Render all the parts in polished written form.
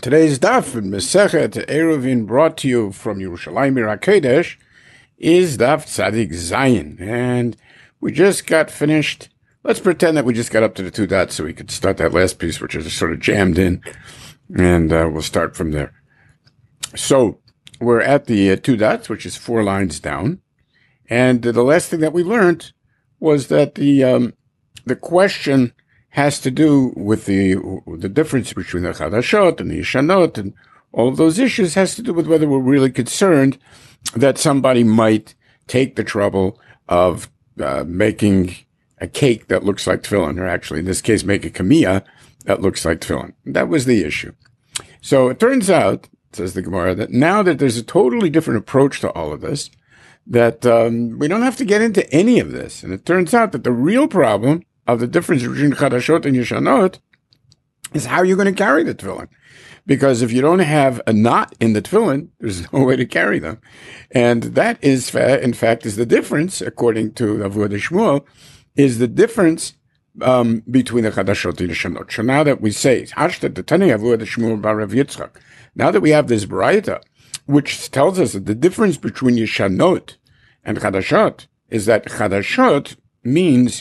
Today's daf in Masechet Eruvin, brought to you from Yerushalayim Ir HaKodesh, is daf Tzadik Zayin, and we just got finished. Let's pretend that we just got up to the two dots so we could start that last piece, which is sort of jammed in, and we'll start from there. So we're at the two dots, which is 4 lines down, and the last thing that we learned was that the question has to do with the difference between the Chadashot and the Yeshanot, and all of those issues has to do with whether we're really concerned that somebody might take the trouble of making a cake that looks like tefillin, or actually in this case make a kamiyah that looks like tefillin. That was the issue. So it turns out, says the Gemara, that now that there's a totally different approach to all of this, that we don't have to get into any of this. And it turns out that the real problem of the difference between Chadashot and Yeshanot is how you're going to carry the tefillin. Because if you don't have a knot in the tefillin, there's no way to carry them. And that is, in fact, is the difference, according to Avodah Shmuel, is the difference between the Chadashot and Yeshanot. So now that we say, now that we have this Braita, which tells us that the difference between Yeshanot and Chadashot is that Chadashot means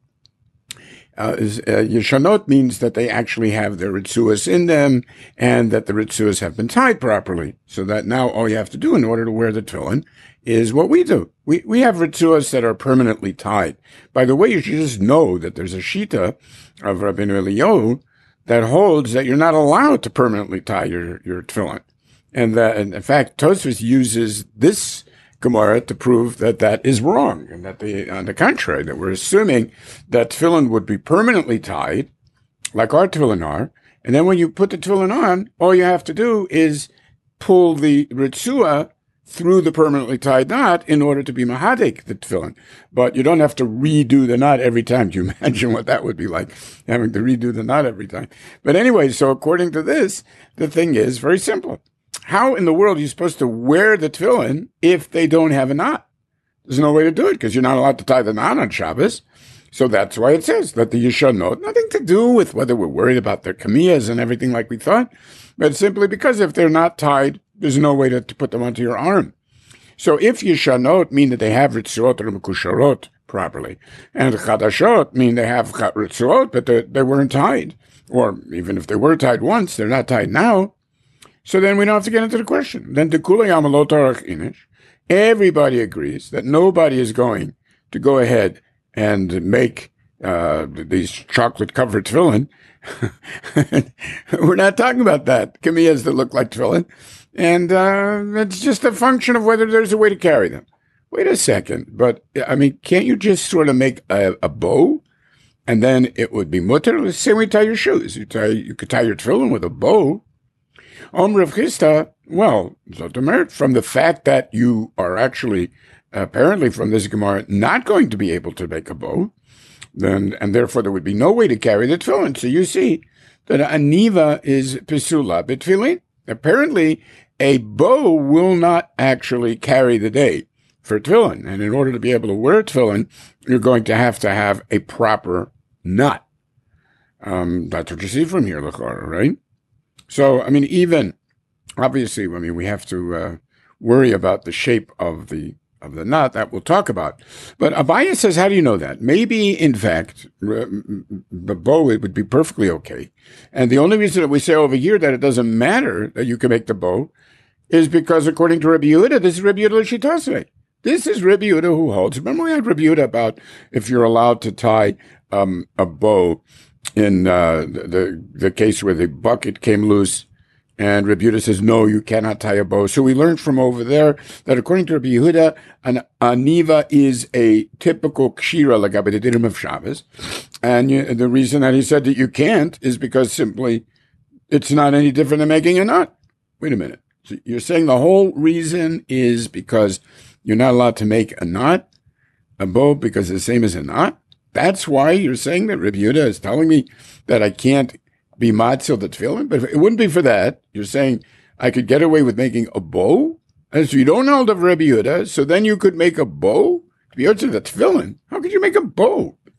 Yeshanot means that they actually have their ritzuas in them, and that the ritzuas have been tied properly, so that now all you have to do in order to wear the tefillin is what we do. We have ritzuas that are permanently tied. By the way, you should just know that there's a shita of Rabbeinu Eliyahu that holds that you're not allowed to permanently tie your tefillin, and that, and in fact, Tosfos uses this Gemara to prove that that is wrong, and that on the contrary, that we're assuming that tefillin would be permanently tied, like our tefillin are, and then when you put the tefillin on, all you have to do is pull the ritzua through the permanently tied knot in order to be mahadek the tefillin. But you don't have to redo the knot every time. Do you imagine what that would be like, having to redo the knot every time? But anyway, so according to this, the thing is very simple. How in the world are you supposed to wear the tefillin if they don't have a knot? There's no way to do it because you're not allowed to tie the knot on Shabbos. So that's why it says that the Yeshanot, nothing to do with whether we're worried about their kamiyahs and everything like we thought, but simply because if they're not tied, there's no way to put them onto your arm. So if Yeshanot mean that they have ritzuot or mekusharot properly, and Chadashot mean they have ritzuot, but they weren't tied, or even if they were tied once, they're not tied now, so then we don't have to get into the question. Then everybody agrees that nobody is going to go ahead and make these chocolate-covered tefillin. We're not talking about that. Kamiyahs that look like tefillin. And it's just a function of whether there's a way to carry them. Wait a second. But, I mean, can't you just sort of make a bow? And then it would be mutter. Let's say we tie your shoes. You could tie your tefillin with a bow. Rav Chisda, well, from the fact that you are actually, apparently from this Gemara, not going to be able to make a bow, then, and therefore there would be no way to carry the tefillin. So you see that a niva is pisula b'tefillin. Apparently, a bow will not actually carry the day for tefillin. And in order to be able to wear tefillin, you're going to have a proper knot. That's what you see from here, Lachara, right? So, I mean, even, obviously, I mean, we have to worry about the shape of the knot that we'll talk about. But Abaya says, how do you know that? Maybe, in fact, the bow, it would be perfectly okay. And the only reason that we say over here that it doesn't matter that you can make the bow is because, according to Rabbi Yehuda, this is Rabbi Yehuda L'Shitosvei. This is Rabbi Yehuda who holds. Remember we had Rabbi Yehuda about if you're allowed to tie a bow in the case where the bucket came loose, and Rabbi Yehuda says, no, you cannot tie a bow. So we learned from over there that according to Rabbi Yehuda, an aniva is a typical kshira l'gabe the dinim of Shabbos. And the reason that he said that you can't is because simply it's not any different than making a knot. Wait a minute. So you're saying the whole reason is because you're not allowed to make a knot, a bow, because it's the same as a knot? That's why you're saying that Rabbi Yehuda is telling me that I can't be matzil the tefillin? But it wouldn't be for that. You're saying I could get away with making a bow? And so you don't hold of Rabbi Yehuda, so then you could make a bow to be to the tefillin. How could you make a bow?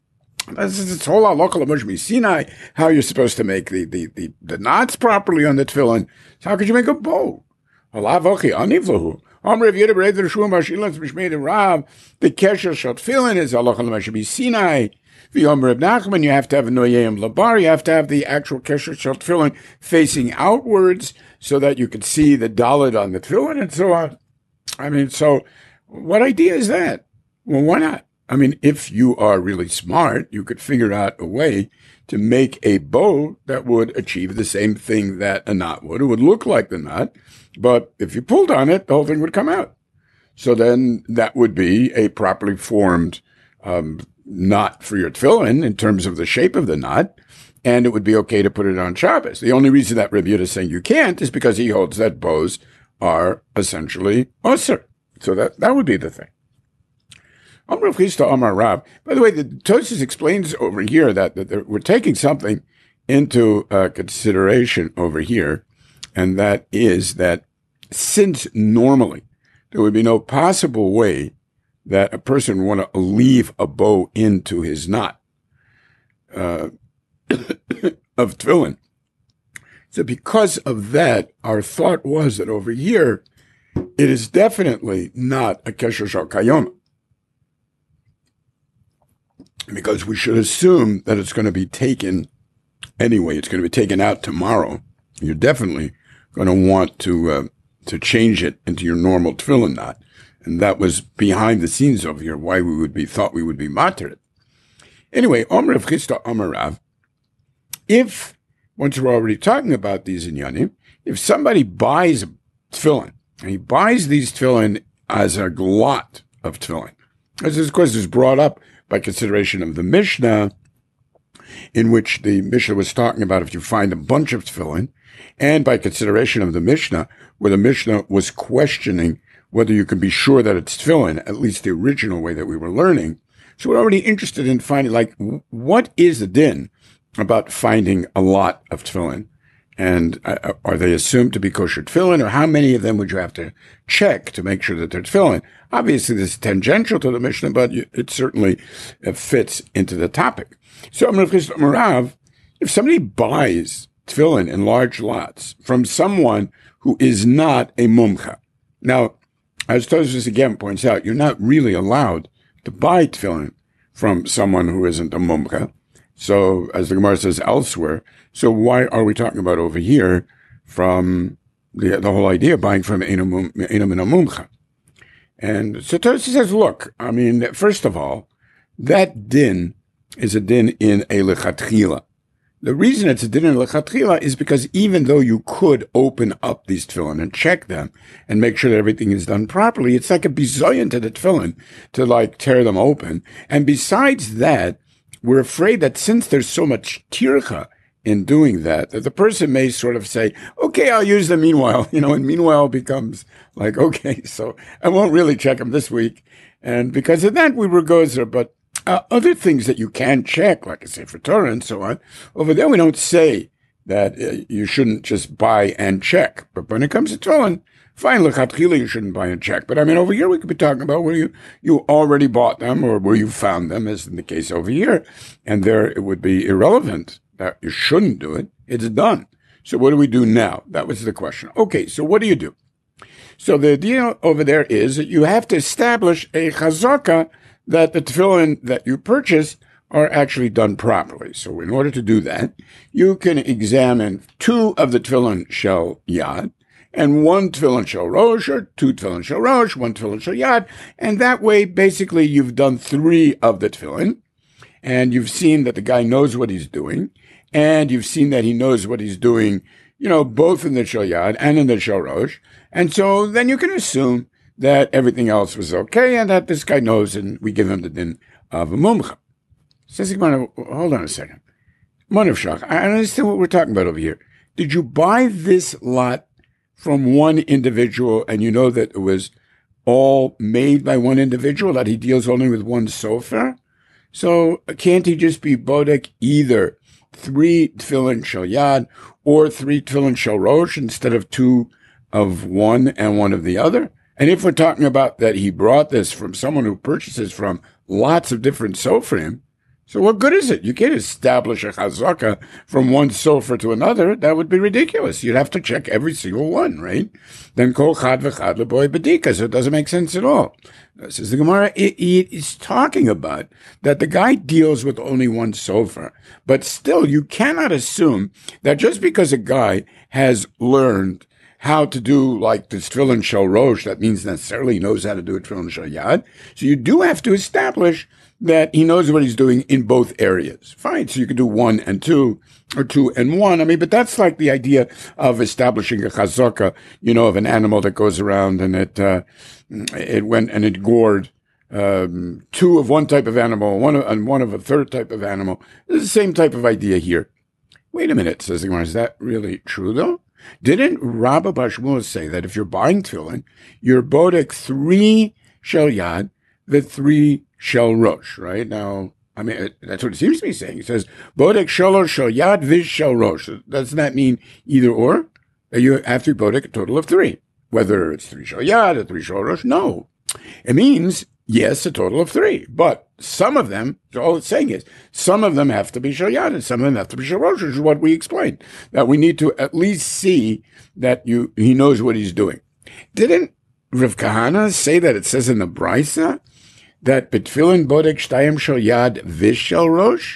This is this whole halacha l'Moshe Sinai, how you're supposed to make the knots properly on the tefillin. So how could you make a bow? Halavochi anivlahu. Amr Yeda B'Reder Shum Bashilans B'Shmeid Rav. The kesher shel tefillin is halacha l'Moshe Sinai. The Omer of Nachman, you have to have a noyem labar. You have to have the actual kesher shel tefillin facing outwards so that you can see the dalet on the tefillin and so on. I mean, so what idea is that? Well, why not? I mean, if you are really smart, you could figure out a way to make a bow that would achieve the same thing that a knot would. It would look like the knot, but if you pulled on it, the whole thing would come out. So then that would be a properly formed knot for your tefillin in terms of the shape of the knot, and it would be okay to put it on Shabbos. The only reason that Rabbi Yehuda is saying you can't is because he holds that bows are essentially osir. So that would be the thing. Amar Chisda Amar Rav. By the way, the Tosfos explains over here that we're taking something into consideration over here, and that is that since normally there would be no possible way that a person would want to leave a bow into his knot of tefillin. So because of that, our thought was that over here, it is definitely not a kesher shel kayoma. Because we should assume that it's going to be taken anyway. It's going to be taken out tomorrow. You're definitely going to want to change it into your normal tefillin knot. And that was behind the scenes over here, why thought we would be matir. Anyway, Omer of Chisda Amar Rav, if, once we're already talking about these inyanim, if somebody buys a tefillin, and he buys these tefillin as a lot of tefillin, as this question is brought up by consideration of the Mishnah, in which the Mishnah was talking about if you find a bunch of tefillin, and by consideration of the Mishnah, where the Mishnah was questioning whether you can be sure that it's tefillin, at least the original way that we were learning. So we're already interested in finding, what is the din about finding a lot of tefillin? And are they assumed to be kosher tefillin, or how many of them would you have to check to make sure that they're tefillin? Obviously, this is tangential to the Mishnah, but it certainly fits into the topic. So, Rav, if somebody buys tefillin in large lots from someone who is not a mumcha, now, as Tosfos again points out, you're not really allowed to buy tefillin from someone who isn't a mumcha. So, as the Gemara says elsewhere, so why are we talking about over here from the whole idea of buying from Einam and a mumcha? And so Tosfos says, look, I mean, first of all, that din is a din in a lechatchila. The reason it's a din in lechatchila is because even though you could open up these tefillin and check them and make sure that everything is done properly, it's like a bizoyon to the tefillin to tear them open. And besides that, we're afraid that since there's so much tircha in doing that the person may sort of say, okay, I'll use them meanwhile, and meanwhile becomes like, okay, so I won't really check them this week. And because of that, we were gozer. But other things that you can check, like I say, for Torah and so on, over there we don't say that you shouldn't just buy and check. But when it comes to Torah, fine, lechatchila, you shouldn't buy and check. But I mean, over here we could be talking about where you already bought them or where you found them, as in the case over here. And there it would be irrelevant that you shouldn't do it. It's done. So what do we do now? That was the question. Okay, so what do you do? So the idea over there is that you have to establish a chazaka that the tefillin that you purchase are actually done properly. So in order to do that, you can examine 2 of the tefillin shel yad, and 1 tefillin shel rosh, or 2 tefillin shel rosh, 1 tefillin shel yad, and that way, basically, you've done 3 of the tefillin, and you've seen that the guy knows what he's doing, and you've seen that he knows what he's doing, both in the shel yad and in the shel rosh, and so then you can assume that everything else was okay, and that this guy knows, and we give him the din of a mumcha. Says the Gemara, hold on a second. Manav Shach, I understand what we're talking about over here. Did you buy this lot from one individual, and you know that it was all made by one individual, that he deals only with one sofer? So can't he just be bodek either 3 tefillin shel yad or 3 tefillin shel rosh instead of 2 of one and 1 of the other? And if we're talking about that he brought this from someone who purchases from lots of different sofrim, So what good is it? You can't establish a chazaka from one sofer to another. That would be ridiculous. You'd have to check every single one, right? Then kol chad v'chad leboy bedika. So it doesn't make sense at all. Says the Gemara, it is talking about that the guy deals with only one sofer. But still, you cannot assume that just because a guy has learned how to do like this tefillin shel rosh, that means necessarily he knows how to do it tefillin shel yad. So you do have to establish that he knows what he's doing in both areas. Fine, so you can do 1 and 2, or 2 and 1. I mean, but that's like the idea of establishing a chazaka, of an animal that goes around and it went and it gored 2 of one type of animal, one of a third type of animal. It's the same type of idea here. Wait a minute, says the Gemara, is that really true though? Didn't Rabba bar Shmuel say that if you're buying tefillin, you're bodek 3 shel yad, the 3 shel rosh, right? Now, I mean, that's what it seems to be saying. It says, bodek shalosh shel yad viz shel rosh. Doesn't that mean either or? You have to bodek a total of 3. Whether it's 3 shel yad or 3 shel rosh, no. It means, yes, a total of 3. But some of them, all it's saying is, some of them have to be shel yad and some of them have to be shel rosh, which is what we explained. That we need to at least see that he knows what he's doing. Didn't Rav Kahana say that it says in the Brisa that betfilin bodek shtayim shel yad viz shel rosh?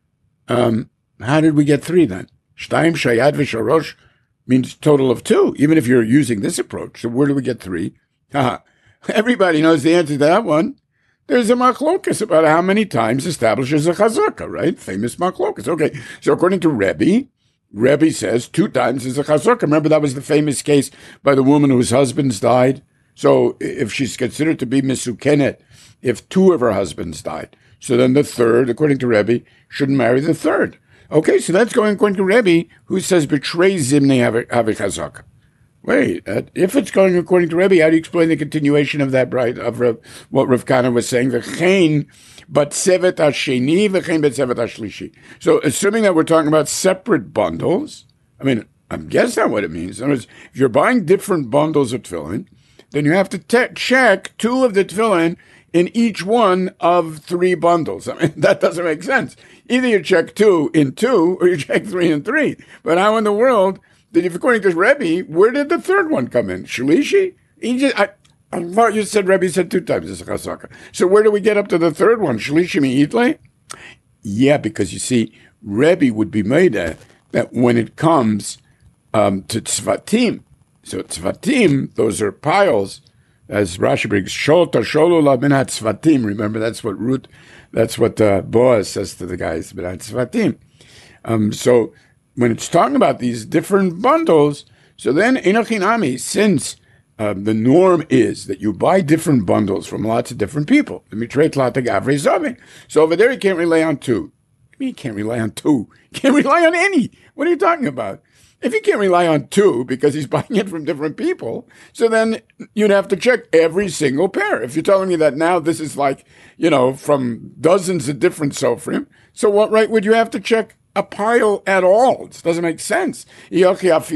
How did we get 3 then? Shtayim shel yad viz shel rosh means total of 2, even if you're using this approach. So where do we get 3? Everybody knows the answer to that one. There's a machlokas about how many times establishes a chazaka, right? Famous machlokas. Okay, so according to Rebbe says 2 times is a chazaka. Remember that was the famous case by the woman whose husbands died? So if she's considered to be misukenet, if 2 of her husbands died, so then the third, according to Rebbe, shouldn't marry the third. Okay, so that's going according to Rebbe, who says betray zimni havi. Wait, if it's going according to Rebbe, how do you explain the continuation of that what Rav Kahana was saying? V'chein bat sevet hasheni, v'chein bat sevet hashlishi. So assuming that we're talking about separate bundles, I mean, I guess that's what it means. In other words, if you're buying different bundles of tefillin, then you have to check 2 of the tefillin in each one of 3 bundles. I mean, that doesn't make sense. Either you check 2 in 2, or you check 3 in 3. But how in the world did, if according to Rebbe, where did the third one come in? Shalishi? I thought you said Rebbe said 2 times it's a chazaka. So where do we get up to the third one? Shalishi mi'itle? Yeah, because you see, Rebbe would be made that when it comes to tzvatim. So tzvatim, those are piles, as Rashi brings, Sholta Sholula Minat Tzvatim. Remember, that's what Boaz says to the guys, Minat Tzvatim. So when it's talking about these different bundles, so then Enochinami, since the norm is that you buy different bundles from lots of different people. So over there you can't rely on 2. You can't rely on 2. You can't rely on any. What are you talking about? If you can't rely on 2 because he's buying it from different people, so then you'd have to check every single pair. If you're telling me that now this is like, from dozens of different sofrim, so what right would you have to check a pile at all? It doesn't make sense. How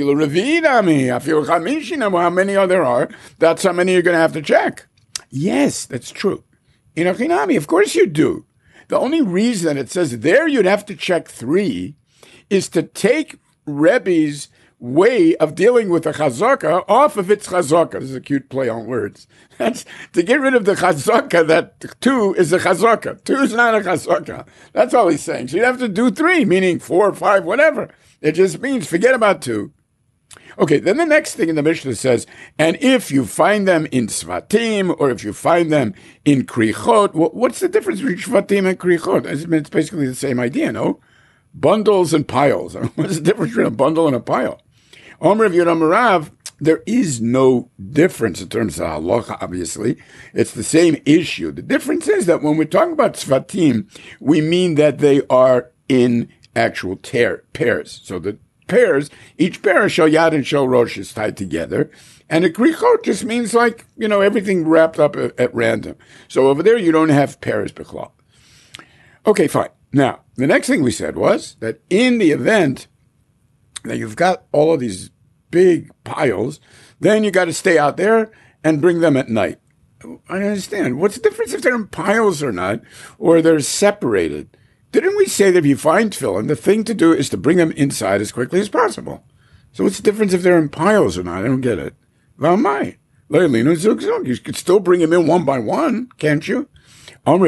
many there are, that's how many you're going to have to check. Yes, that's true. Inochinami, of course you do. The only reason it says there you'd have to check 3 is to take Rebbe's way of dealing with a chazaka off of its chazaka. This is a cute play on words. That's to get rid of the chazaka that 2 is a chazaka. 2 is not a chazaka. That's all he's saying. So you have to do 3, meaning 4 or 5, whatever. It just means forget about 2. Okay, then the next thing in the Mishnah says, and if you find them in Svatim, or if you find them in Krichot, what's the difference between Svatim and Krichot? It's basically the same idea, no? Bundles and piles. What's the difference between a bundle and a pile? Omer of Yeram Rav, there is no difference in terms of halacha, obviously. It's the same issue. The difference is that when we're talking about tzvatim, we mean that they are in actual pairs. So the pairs, each pair, shel yad and shel rosh, is tied together. And a krichot just means like, everything wrapped up at random. So over there, you don't have pairs bichlal. Okay, fine. Now, the next thing we said was that in the event that you've got all of these big piles, then you got to stay out there and bring them at night. I understand. What's the difference if they're in piles or not, or they're separated? Didn't we say that if you find tefillin, the thing to do is to bring them inside as quickly as possible? So what's the difference if they're in piles or not? I don't get it. Valmai. You could still bring them in one by one, can't you? Well,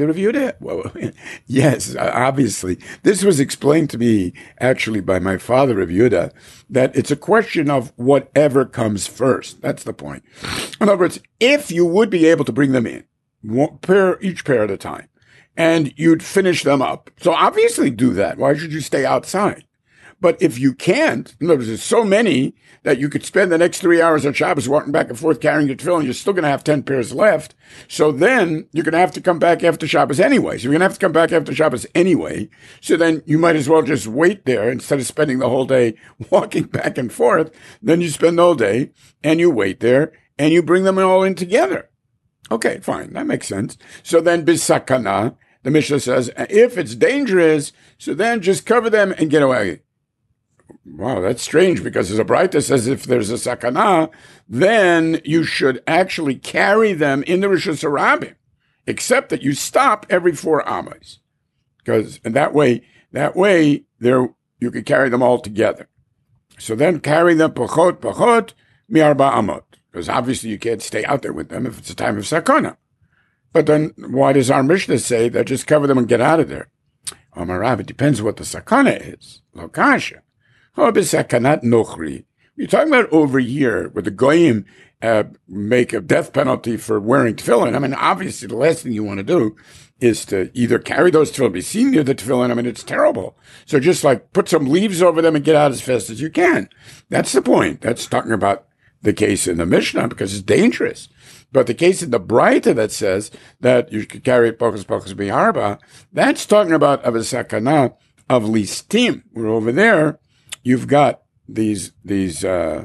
yes, obviously. This was explained to me, actually, by my father, Rav Yehuda, that it's a question of whatever comes first. That's the point. In other words, if you would be able to bring them in, each pair at a time, and you'd finish them up. So obviously do that. Why should you stay outside? But if you can't, in other words, there's so many that you could spend the next 3 hours on Shabbos walking back and forth carrying your tefillin, you're still going to have 10 pairs left. So then you're going to have to come back after Shabbos anyway. So you're going to have to come back after Shabbos anyway. So then you might as well just wait there instead of spending the whole day walking back and forth. Then you spend the whole day and you wait there and you bring them all in together. Okay, fine. That makes sense. So then bisakana, the Mishnah says, if it's dangerous, so then just cover them and get away. Wow, that's strange because there's a Braita says if there's a sakana, then you should actually carry them in the Rishus Harabim, except that you stop every 4 amas. And that way there you could carry them all together. So then carry them pachot mi'arba amot, because obviously you can't stay out there with them if it's a time of sakana. But then why does our Mishnah say that just cover them and get out of there? Amarav, it depends what the sakana is. Lokasha. You're talking about over here where the goyim make a death penalty for wearing tefillin. I mean, obviously the last thing you want to do is to either carry those tefillin, be seen near the tefillin. I mean, it's terrible. So just like put some leaves over them and get out as fast as you can. That's the point. That's talking about the case in the Mishnah because it's dangerous. But the case in the Braita that says that you could carry it pachos bi'arba, that's talking about of a sakana of listim. We're over there. You've got these listim,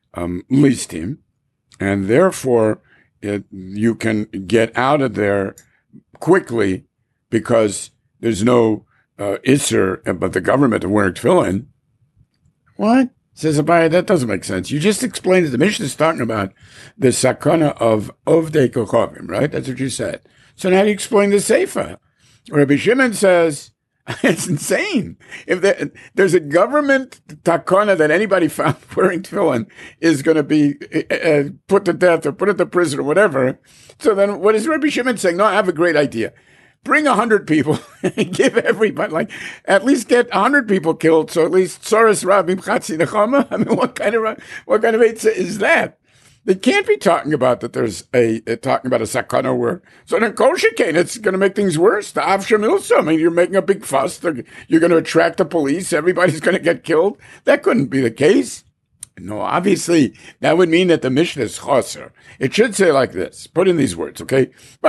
and therefore you can get out of there quickly because there's no isser, but the government of wearing tefillin. What? Says Abaye, that doesn't make sense. You just explained that the Mishnah is talking about the sakana of ovdei kochavim, right? That's what you said. So now you explain the Seifa. Rabbi Shimon says, it's insane. If there's a government takana that anybody found wearing tefillin is going to be put to death or put into prison or whatever. So then what is Rabbi Shimon saying? No, I have a great idea. Bring 100 people and give everybody, at least get 100 people killed. So at least Soros Rabim Chatzi Nechama. I mean, what kind of eitzah is that? They can't be talking about that there's talking about a sakana where, so then kol shekain, it's going to make things worse. The av shemilsa, I mean, you're making a big fuss. You're going to attract the police. Everybody's going to get killed. That couldn't be the case. No, obviously, that would mean that the Mishnah is chaser. It should say like this. Put in these words, okay? So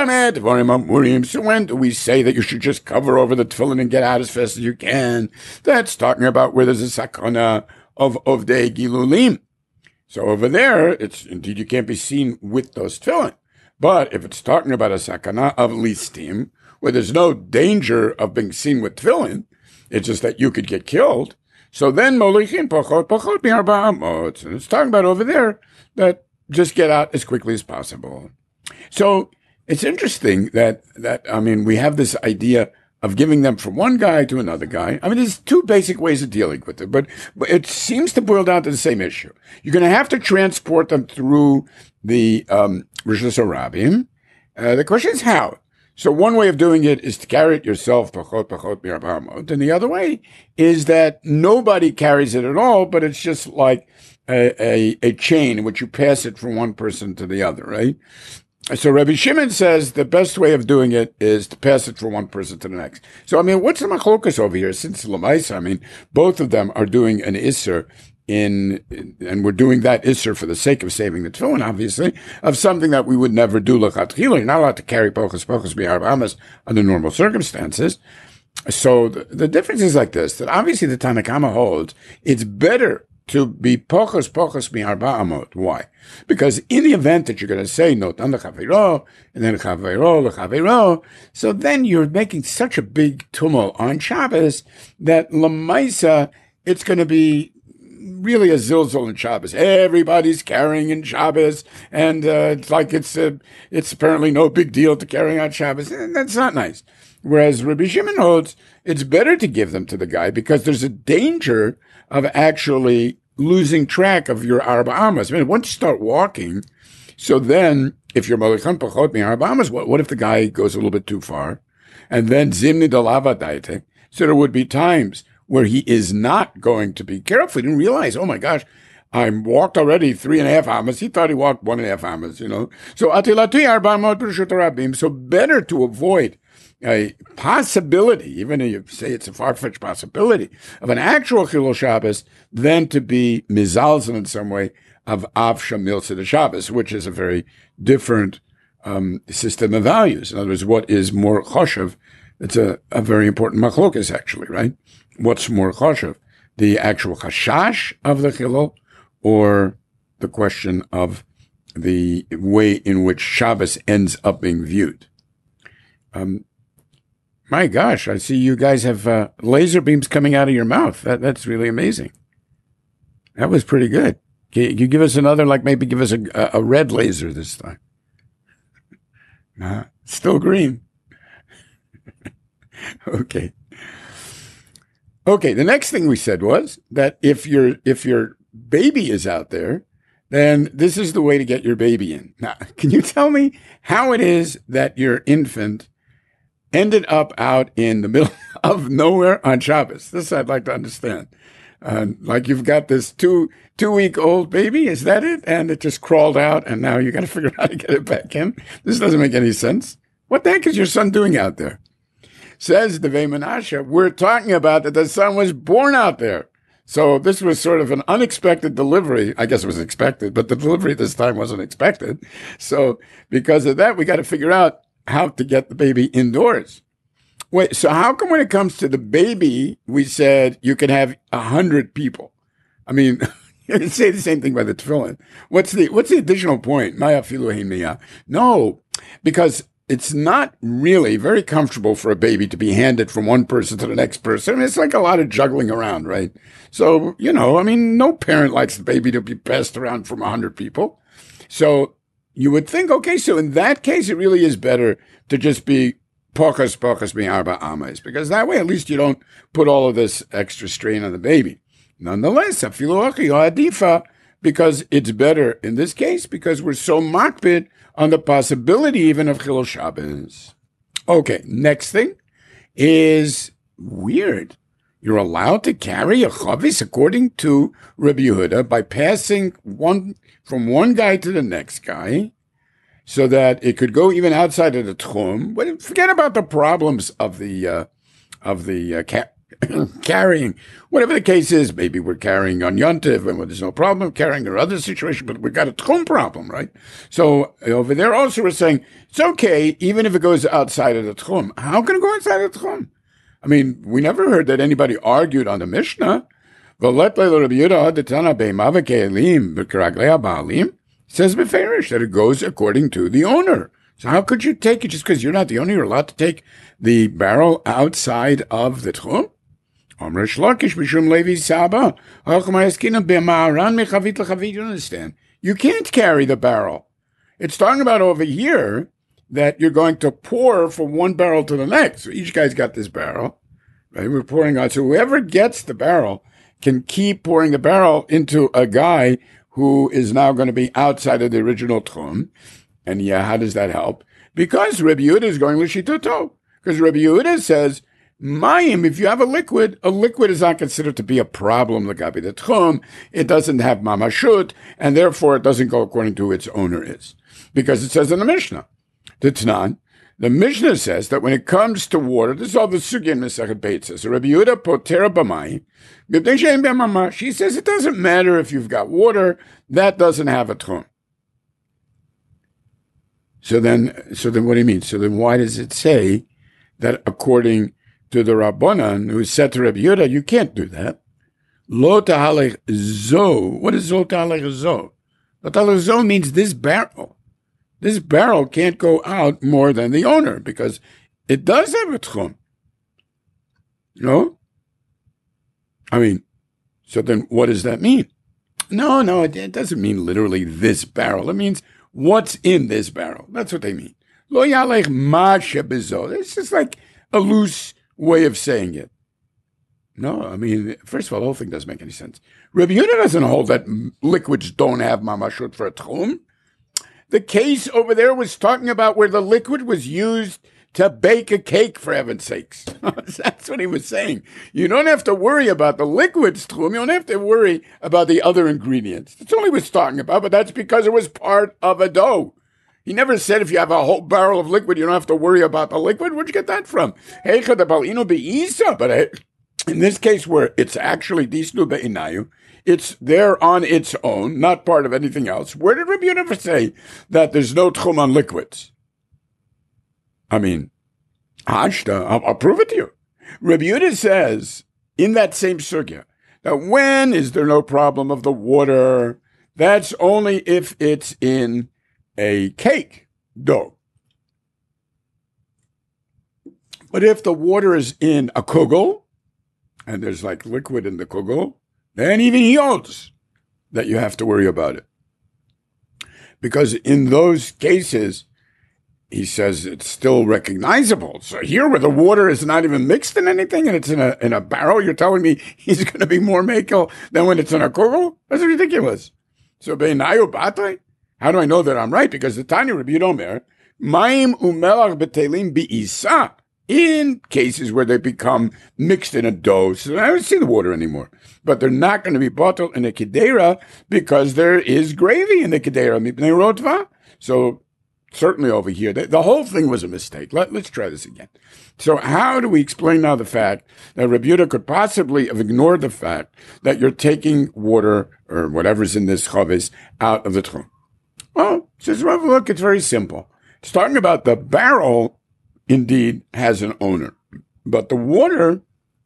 when do we say that you should just cover over the tefillin and get out as fast as you can? That's talking about where there's a sakana of ovdei gilulim. So over there, it's indeed you can't be seen with those tefillin. But if it's talking about a sakana of listim, where there's no danger of being seen with tefillin, it's just that you could get killed. So then molichin pachot mi'arba amot. And it's talking about over there that just get out as quickly as possible. So it's interesting that I mean, we have this idea of giving them from one guy to another guy. I mean, there's 2 basic ways of dealing with it, but it seems to boil down to the same issue. You're going to have to transport them through the Rishus Harabim. The question is how. So one way of doing it is to carry it yourself, pachot mi'arba amot, and the other way is that nobody carries it at all, but it's just like a chain in which you pass it from one person to the other, right? So Rabbi Shimon says the best way of doing it is to pass it from one person to the next. So, I mean, what's the machlokas over here? Since Lamaisa, I mean, both of them are doing an isser and we're doing that isser for the sake of saving the tefillin, obviously, of something that we would never do l'chatchila. You're not allowed to carry pachos mi'arba amot under normal circumstances. So the difference is like this, that obviously the Tanna Kama holds it's better to be pachos mi'arba amot. Why? Because in the event that you're going to say notan l'chaveiro and then chaveiro l'chaveiro, so then you're making such a big tumult on Shabbos that lamaisa it's going to be really a zilzol in Shabbos. Everybody's carrying in Shabbos, and it's like it's apparently no big deal to carry on Shabbos. And that's not nice. Whereas Rabbi Shimon holds it's better to give them to the guy because there's a danger of actually losing track of your arba amas. I mean, once you start walking, so then if you're molichan pachot mi arba amas, what if the guy goes a little bit too far? And then zimni dalava daite. So there would be times where he is not going to be careful. He didn't realize, oh my gosh, I walked already 3.5 amas. He thought he walked 1.5 amas, So atilati arba amot b'reshut rabim. So better to avoid a possibility, even if you say it's a far-fetched possibility, of an actual Chilul Shabbos than to be mizalzel in some way of Av Shamil to Shabbos, which is a very different system of values. In other words, what is more choshev? It's a very important machlokas, actually, right? What's more choshev? The actual chashash of the Chilul or the question of the way in which Shabbos ends up being viewed? My gosh, I see you guys have laser beams coming out of your mouth. That's really amazing. That was pretty good. Can you give us another, maybe give us a red laser this time? Nah, still green. Okay. Okay, the next thing we said was that if your baby is out there, then this is the way to get your baby in. Now, can you tell me how it is that your infant ended up out in the middle of nowhere on Shabbos? This I'd like to understand. Like you've got this two-week-old baby, is that it? And it just crawled out, and now you got to figure out how to get it back in. This doesn't make any sense. What the heck is your son doing out there? Says the Vei Menashe, we're talking about that the son was born out there. So this was sort of an unexpected delivery. I guess it was expected, but the delivery this time wasn't expected. So because of that, we got to figure out how to get the baby indoors. Wait, so how come when it comes to the baby, we said you can have 100 people? I mean, you can say the same thing by the tefillin. What's the additional point? Maya filu hein miyah. No, because it's not really very comfortable for a baby to be handed from one person to the next person. I mean, it's like a lot of juggling around, right? So, no parent likes the baby to be passed around from 100 people. So you would think, okay, so in that case, it really is better to just be pochas mi arba amas, because that way at least you don't put all of this extra strain on the baby. Nonetheless, afilu achi adifa, because it's better in this case because we're so makpid on the possibility even of Chilul Shabbos. Okay, next thing is weird. You're allowed to carry a chavis according to Rabbi Yehuda by passing from one guy to the next guy, so that it could go even outside of the tchum. But forget about the problems of the carrying. Whatever the case is, maybe we're carrying on Yontiv and there's no problem carrying or other situation, but we've got a tchum problem, right? So over there also we're saying it's okay even if it goes outside of the tchum. How can it go outside of the tchum? I mean, we never heard that anybody argued on the Mishnah. Says Beferish that it goes according to the owner. So how could you take it just because you're not the owner? You're allowed to take the barrel outside of the tchum? You understand? You can't carry the barrel. It's talking about over here that you're going to pour from one barrel to the next. So each guy's got this barrel, right? We're pouring out. So whoever gets the barrel can keep pouring the barrel into a guy who is now going to be outside of the original tchum. And yeah, how does that help? Because Rabbi Yehuda is going l'shitato. Because Rabbi Yehuda says, Mayim, if you have a liquid is not considered to be a problem, l'gabi the tchum. It doesn't have mamashut, and therefore it doesn't go according to who its owner is. Because it says in the Mishnah, the Mishnah says that when it comes to water, this is all the sugya in Masechet Beitzah. So Rabbi Yehuda potera b'mayim. She says it doesn't matter if you've got water, that doesn't have a tchum. So then what do you mean? So then why does it say that according to the Rabbanan, who said to Rabbi Yehuda, you can't do that? Lo tahalech zo. What is lo tahalech zo? Lo tahalech zo means this barrel. This barrel can't go out more than the owner because it does have a tchum. No? I mean, so then what does that mean? No, it doesn't mean literally this barrel. It means what's in this barrel. That's what they mean. Lo yalech ma shebezo. It's just like a loose way of saying it. No, I mean, first of all, the whole thing doesn't make any sense. Rabbi Yehuda doesn't hold that liquids don't have mamashut for a tchum. The case over there was talking about where the liquid was used to bake a cake, for heaven's sakes. That's what he was saying. You don't have to worry about the liquids, tchum. You don't have to worry about the other ingredients. That's all he was talking about, but that's because it was part of a dough. He never said if you have a whole barrel of liquid, you don't have to worry about the liquid. Where'd you get that from? But in this case where it's actually disnu be'inayu, it's there on its own, not part of anything else. Where did Rabbi Yehuda ever say that there's no tchum on liquids? I mean, I'll prove it to you. Rabbi Yehuda says in that same sugya that when is there no problem of the water? That's only if it's in a cake dough. But if the water is in a kugel, and there's like liquid in the kugel, then even he holds that you have to worry about it. Because in those cases, he says it's still recognizable. So here where the water is not even mixed in anything and it's in a barrel, you're telling me he's going to be more mekel than when it's in a kugel? That's ridiculous. So beinayu batay? How do I know that I'm right? Because the Tanya Rabbi Yomer, Maim umelach betelim bi'isa, in cases where they become mixed in a dough, so I don't see the water anymore. But they're not going to be bottled in a kedera because there is gravy in the kedera, mipnei rotva. So certainly over here, the whole thing was a mistake. Let's try this again. So how do we explain now the fact that Rabbi Yehuda could possibly have ignored the fact that you're taking water or whatever's in this chavis out of the tchum? Well, says Rav, look, it's very simple. It's talking about the barrel indeed has an owner, but the water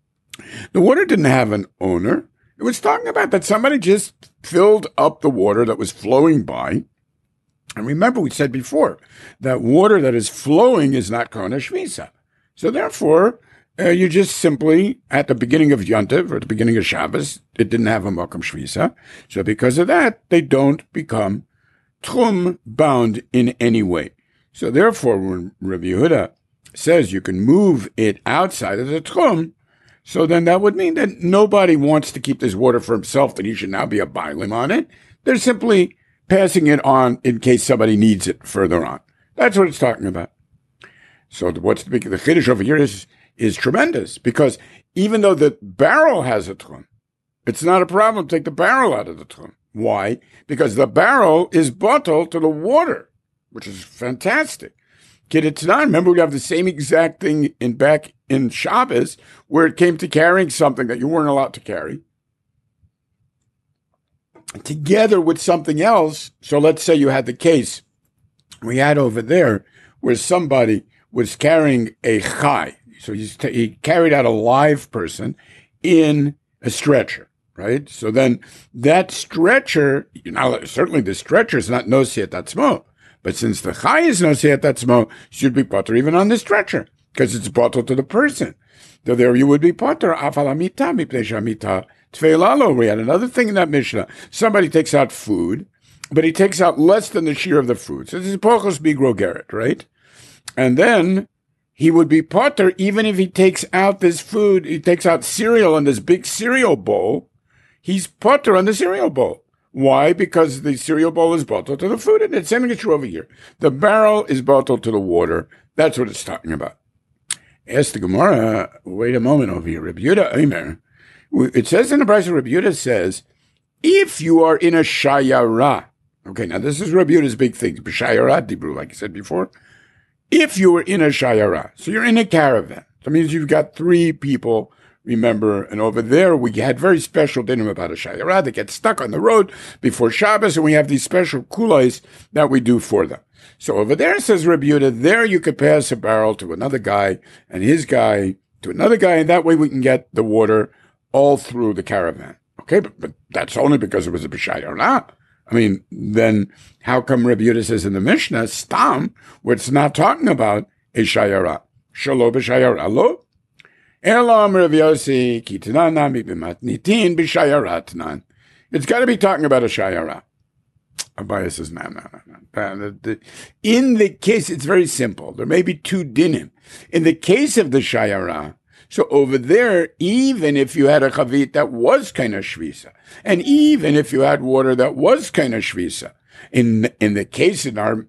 didn't have an owner. It was talking about that somebody just filled up the water that was flowing by. And remember, we said before that water that is flowing is not Kona Shvisa. So therefore, you just simply, at the beginning of Yontiv or at the beginning of Shabbos, it didn't have a Makam Shvisa. So because of that, they don't become Tchum bound in any way. So therefore, when Rabbi Yehuda says you can move it outside of the Tchum, so then that would mean that nobody wants to keep this water for himself, that he should now be a bailim on it. They're simply passing it on in case somebody needs it further on. That's what it's talking about. So what's the chiddush over here is tremendous, because even though the barrel has a Tchum, it's not a problem to take the barrel out of the Tchum. Why? Because the barrel is bottled to the water, which is fantastic. Kidditzanan, remember we have the same exact thing back in Shabbos, where it came to carrying something that you weren't allowed to carry, together with something else. So let's say you had the case we had over there where somebody was carrying a chai. So he carried out a live person in a stretcher, right? So then that stretcher, certainly the stretcher is not nosiat atzmo, but since the chai is nosiat atzmo, should be potter even on the stretcher, because it's bottled to the person. So there you would be potter afalamita mipnei shamita tveilalo. We had another thing in that Mishnah. Somebody takes out food, but he takes out less than the shear of the food. So this is pochos bigrogeret, right? And then he would be potter even if he takes out this food. He takes out cereal in this big cereal bowl. He's potter on the cereal bowl. Why? Because the cereal bowl is bottled to the food, and it's same thing is true over here. The barrel is bottled to the water. That's what it's talking about. Ask the Gemara, wait a moment over here. Rabbi Yehuda Omer. It says in the Brisa, Rabbi Yehuda says, if you are in a shayara. Okay, now this is Rabbi Yehuda's big thing. B'shayara dibru, like I said before. If you were in a shayara, so you're in a caravan. That means you've got 3 people. Remember, and over there we had very special dinim about a shayara. They get stuck on the road before Shabbos, and we have these special kulais that we do for them. So over there, says Rabbi Yehuda, there you could pass a barrel to another guy, and his guy to another guy, and that way we can get the water all through the caravan. Okay, but that's only because it was a b'shayara. I mean, then how come Rabbi Yehuda says in the Mishnah, stam, where it's not talking about a shayara? Shalo b'shayara lo? Elam Rav Yossi, Kitanan Nami B'matnitin B'Shayaratnan. It's got to be talking about a shayara. Abaye says, no. In the case, it's very simple. There may be two dinim. In the case of the shayara, so over there, even if you had a chavit that was kind of shvisa, and even if you had water that was kind of shvisa, in the case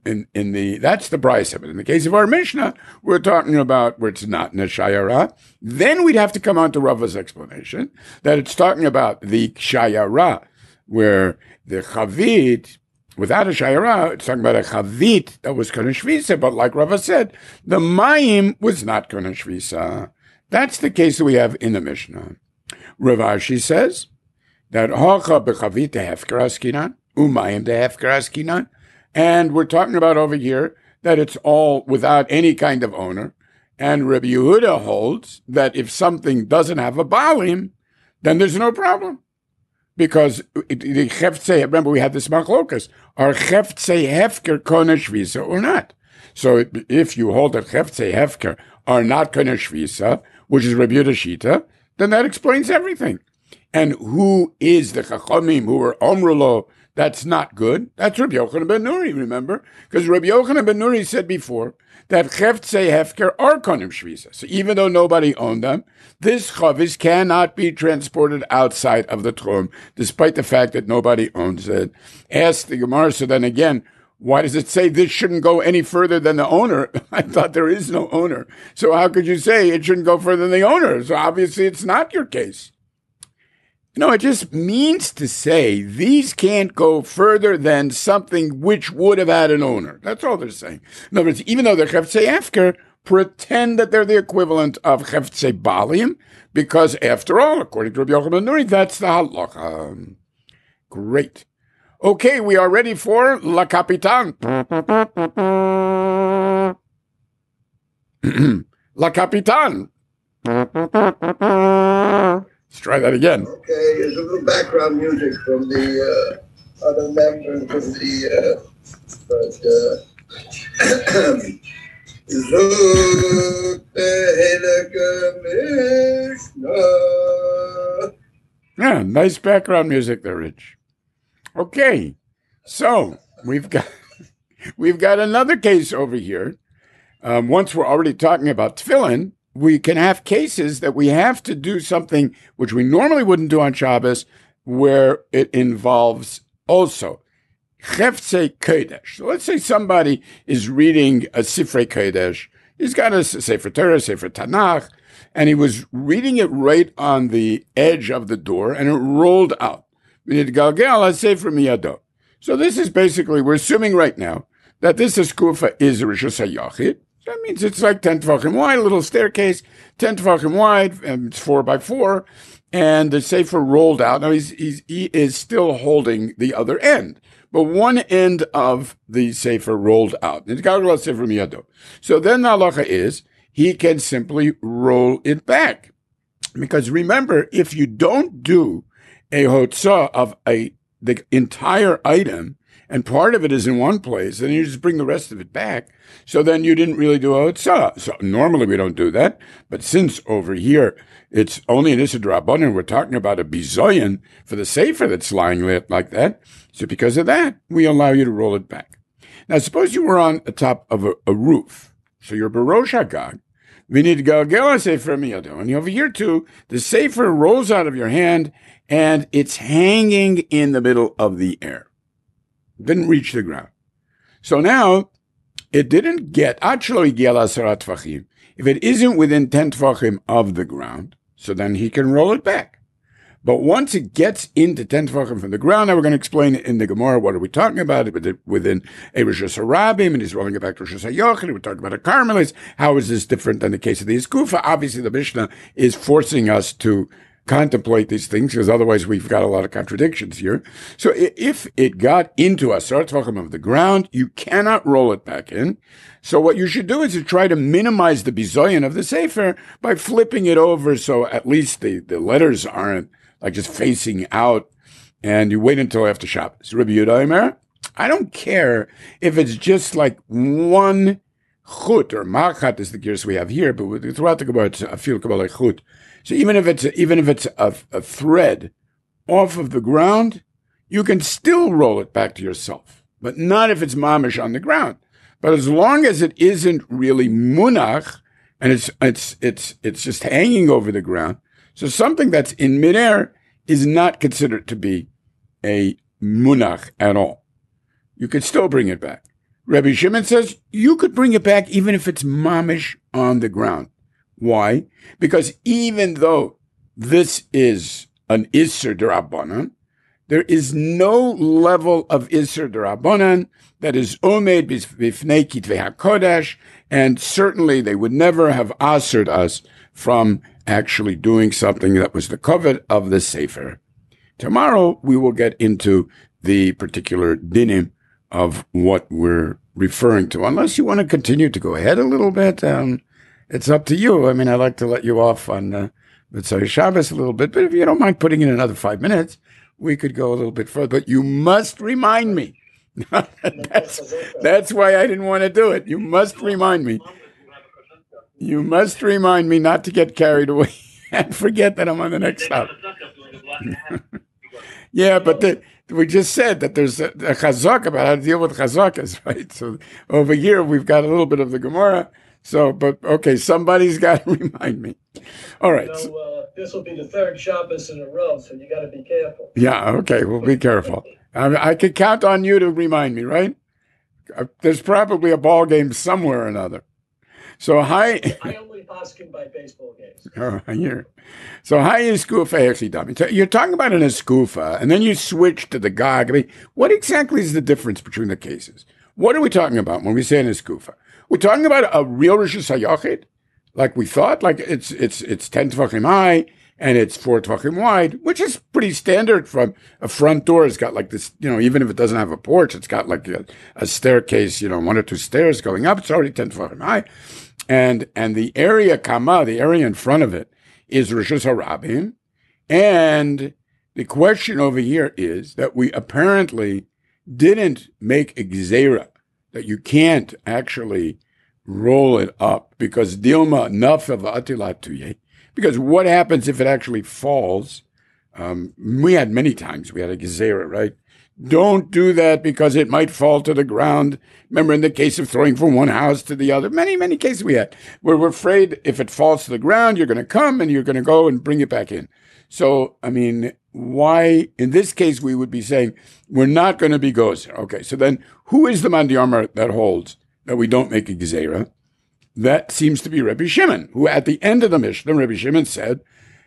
that's the price of it. In the case of our Mishnah, we're talking about where it's not in a shayara. Then we'd have to come on to Rava's explanation that it's talking about the shayara, where the chavit, without a shayara, it's talking about a chavit that was kana shvisa, but like Rava said, the mayim was kana shvisa. That's the case that we have in the Mishnah. Rav Ashi says that hacha bechavit tehefker askinan, umayim tehefker askinan, and we're talking about over here that it's all without any kind of owner. And Rabbi Yehuda holds that if something doesn't have a balim, then there's no problem. Because the cheftze, remember we had this machlokas, are cheftze hefker kona shvisa or not? So if you hold that cheftze hefker are not kona shvisa, which is Rabbi Yehuda Shita, then that explains everything. And who is the chachamim who are omrulo? That's not good. That's Rabbi Yochanan ben Nuri, remember? Because Rabbi Yochanan ben Nuri said before that cheftze hefker are konim shvisa. So even though nobody owned them, this chavis cannot be transported outside of the tchum, despite the fact that nobody owns it. Ask the Gemara, so then again, why does it say this shouldn't go any further than the owner? I thought there is no owner. So how could you say it shouldn't go further than the owner? So obviously it's not your case. No, it just means to say these can't go further than something which would have had an owner. That's all they're saying. In other words, even though they're cheftze hefker, pretend that they're the equivalent of cheftze balim, because after all, according to Rabbi Yochanan ben Nuri, that's the halacha. Great. Okay, we are ready for La Capitan. La Capitan. Let's try that again. Okay, there's a little background music from the other members of the, Yeah, nice background music there, Rich. Okay, so we've got another case over here. Once we're already talking about tefillin, we can have cases that we have to do something which we normally wouldn't do on Shabbos, where it involves also cheftze kodesh. So let's say somebody is reading a Sifrei Kodesh. He's got a Sefer Torah, Sefer Tanakh, and he was reading it right on the edge of the door, and it rolled out. So this is basically, we're assuming right now that this Eskufa is Rishus HaYachid. That means it's like 10 tefachim wide, a little staircase, 10 tefachim wide, and it's 4 by 4, and the Sefer rolled out. Now he is still holding the other end, but one end of the Sefer rolled out. So then the halacha is, he can simply roll it back. Because remember, if you don't do a hotzah of the entire item, and part of it is in one place, and you just bring the rest of it back, so then you didn't really do a hotzah. So normally we don't do that, but since over here it's only an Issa D'Rabbanan, we're talking about a bizoyan for the sefer that's lying lit like that, so because of that, we allow you to roll it back. Now suppose you were on the top of a roof, so you're Barosh HaGag, we need to go sefer miyado, and over here too, the sefer rolls out of your hand, and it's hanging in the middle of the air. Didn't reach the ground. So now, it didn't get, if it isn't within 10 tefachim of the ground, so then he can roll it back. But once it gets into 10 tefachim from the ground, now we're going to explain in the Gemara, what are we talking about? Within a Rishus HaRabim, and he's rolling it back to Rishus HaYachid, we're talking about a Carmelis. How is this different than the case of the Eskufa? Obviously, the Mishnah is forcing us to contemplate these things, because otherwise we've got a lot of contradictions here. So if it got into a tefachim of the ground, you cannot roll it back in. So what you should do is to try to minimize the bizoyan of the sefer by flipping it over, so at least the letters aren't like just facing out, and you wait until after Shabbos. Rabbi Yehuda Omer, I don't care if it's just like one chut, or machat is the gears we have here, but throughout the Gemara it's a fil kabbalah chut. So even if it's a thread off of the ground, you can still roll it back to yourself, but not if it's mamish on the ground. But as long as it isn't really munach, and it's just hanging over the ground, so something that's in midair is not considered to be a munach at all. You could still bring it back. Rabbi Shimon says you could bring it back even if it's mamish on the ground. Why? Because even though this is an Isser D'Rabbanan, there is no level of Isser D'Rabbanan that is Omed Bifnei Kitvei HaKodesh, and certainly they would never have assered us from actually doing something that was the covet of the Sefer. Tomorrow we will get into the particular dinim of what we're referring to. Unless you want to continue to go ahead a little bit, it's up to you. I mean, I like to let you off on Mitzvah Shabbos a little bit, but if you don't mind putting in another 5 minutes, we could go a little bit further. But you must remind me. That's why I didn't want to do it. You must remind me. You must remind me not to get carried away and forget that I'm on the next stop. Yeah, but we just said that there's a chazak about how to deal with chazakas, right? So over here, we've got a little bit of the Gemara. So, but okay, somebody's got to remind me. All right. So, this will be the third Shabbos in a row, so you got to be careful. Yeah, okay, we'll be careful. I could count on you to remind me, right? There's probably a ball game somewhere or another. So hi. I only paskin by baseball games. Here. So hi Eskufa Echidam. You're talking about an Eskufa, and then you switch to the Gag. I mean, what exactly is the difference between the cases? What are we talking about when we say an Eskufa? We're talking about a real Rishus HaYachid, like we thought, like it's 10 Tvachim high and it's 4 Tvachim wide, which is pretty standard from a front door. It's got like this, even if it doesn't have a porch, it's got like a staircase, 1 or 2 stairs going up. It's already 10 Tvachim high. And the area Kama, the area in front of it, is Rishus HaRabim. And the question over here is that we apparently didn't make a gzeira, that you can't actually roll it up because Dilma Nafav Atilatuye. Because what happens if it actually falls? We had many times, we had a gzeira, right? Don't do that because it might fall to the ground. Remember in the case of throwing from one house to the other, many, many cases we had where we're afraid if it falls to the ground, you're going to come and you're going to go and bring it back in. So, I mean, why, in this case, we would be saying, we're not going to be gozer. Okay, so then who is the Mandi Amar that holds that we don't make a gezerah? That seems to be Rabbi Shimon, who at the end of the Mishnah, Rabbi Shimon said,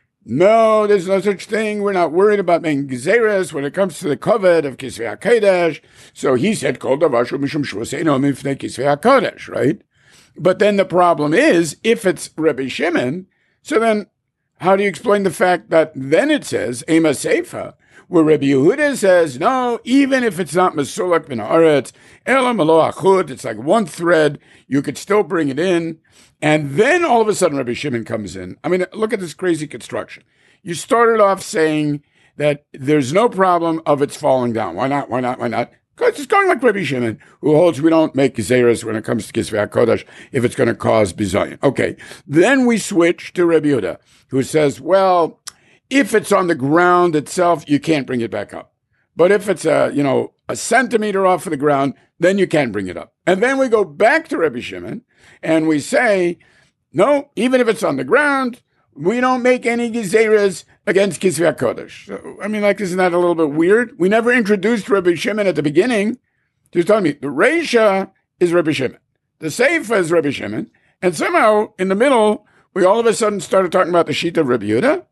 no, there's no such thing. We're not worried about making gezerahs when it comes to the covet of Kisvei HaKodesh. So he said, Kol davar shu mishum shvus eino mifnei Kisvei HaKodesh, right? But then the problem is, if it's Rabbi Shimon, so then how do you explain the fact that then it says, Ema Seifa, where Rabbi Yehuda says, no, even if it's not Mesulak bin Haaretz, Ela Malo Achut, it's like one thread, you could still bring it in. And then all of a sudden Rabbi Shimon comes in. I mean, look at this crazy construction. You started off saying that there's no problem of its falling down. Why not? Why not? Why not? Because it's going like Rabbi Shimon, who holds we don't make gezeras when it comes to Kisvei HaKodesh if it's going to cause bizayon. Okay, then we switch to Rabbi Yehuda, who says, well, if it's on the ground itself, you can't bring it back up. But if it's a centimeter off of the ground, then you can bring it up. And then we go back to Rabbi Shimon and we say, no, even if it's on the ground, we don't make any gezeras against Kisvei HaKodesh. So, I mean, like, isn't that a little bit weird? We never introduced Rabbi Shimon at the beginning. Just telling me, the Reisha is Rabbi Shimon. The Seifa is Rabbi Shimon. And somehow, in the middle, we all of a sudden started talking about the Shita of Rabbi Yehuda.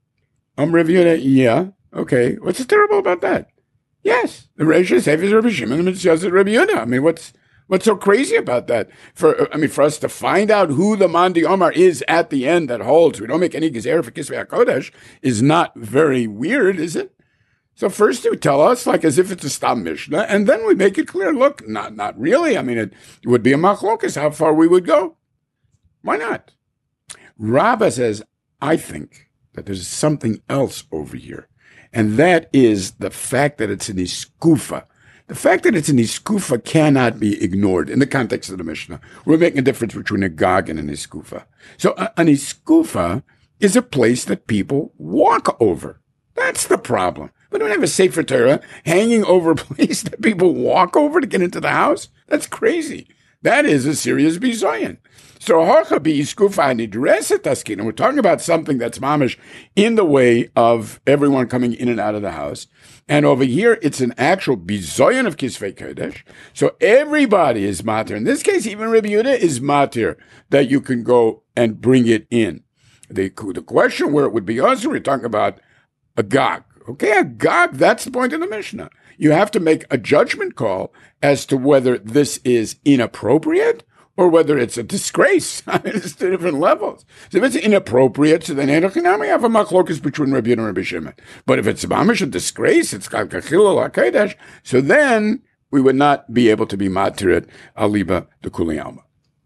Rabbi Yehuda, yeah. Okay. What's so terrible about that? Yes. The Reisha Seifa is Rabbi Shimon, and it's just Rabbi Yehuda. I mean, what's so crazy about that? For us to find out who the Mandi Omar is at the end that holds, we don't make any gezerah for Kisvei HaKodesh, is not very weird, is it? So first you tell us like as if it's a Stam Mishnah, and then we make it clear, look, not really. I mean, it would be a machlokas how far we would go. Why not? Rabbah says, I think that there's something else over here, and that is the fact that it's an iskufa. The fact that it's an iskufa cannot be ignored in the context of the Mishnah. We're making a difference between a gag and an iskufa. So an iskufa is a place that people walk over. That's the problem. We don't have a Sefer Torah hanging over a place that people walk over to get into the house. That's crazy. That is a serious bizoyan. So we're talking about something that's mamish in the way of everyone coming in and out of the house. And over here, it's an actual bizoyan of Kisvei Kodesh. So everybody is matir. In this case, even Rabbi Yehuda is matir that you can go and bring it in. The question where it would be also, we're talking about a gag. Okay, a gag, that's the point of the Mishnah. You have to make a judgment call as to whether this is inappropriate or whether it's a disgrace. I mean, it's two different levels. So if it's inappropriate, so then we have a machlokas between Rabbi Yehuda and Rabbi Shimon. But if it's mamish a disgrace, it's got kachilul hakodesh, so then we would not be able to be matir aliba de kuli alma.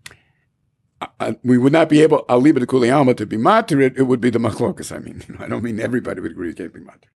We would not be able aliba de kuli alma to be matir it. It would be the machlokas. I mean, I don't mean everybody would agree it can't be matir.